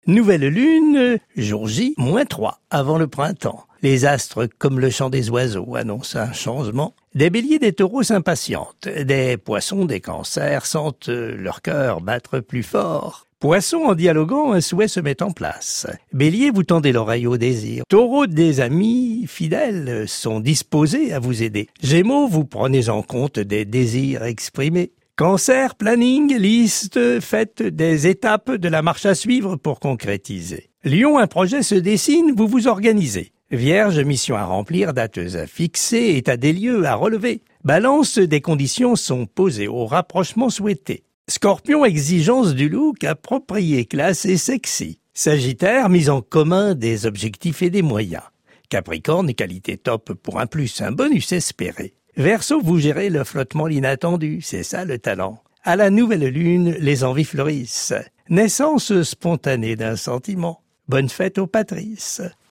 Nouvelle lune, jour J, -3, avant le printemps. Les astres, comme le chant des oiseaux, annoncent un changement. Des béliers, des taureaux s'impatientent. Des poissons, des cancers sentent leur cœur battre plus fort. Poissons, en dialoguant, un souhait se met en place. Bélier, vous tendez l'oreille au désir. Taureau, des amis fidèles sont disposés à vous aider. Gémeaux, vous prenez en compte des désirs exprimés. Cancer, planning, liste, faites des étapes de la marche à suivre pour concrétiser. Lion, un projet se dessine, vous vous organisez. Vierge, mission à remplir, dates à fixer, état des lieux à relever. Balance, des conditions sont posées au rapprochement souhaité. Scorpion, exigence du look approprié, classe et sexy. Sagittaire, mise en commun des objectifs et des moyens. Capricorne, qualité top pour un plus, un bonus espéré. Verseau, vous gérez le flottement, l'inattendu, c'est ça le talent. À la nouvelle lune, les envies fleurissent. Naissance spontanée d'un sentiment. Bonne fête aux Patrices.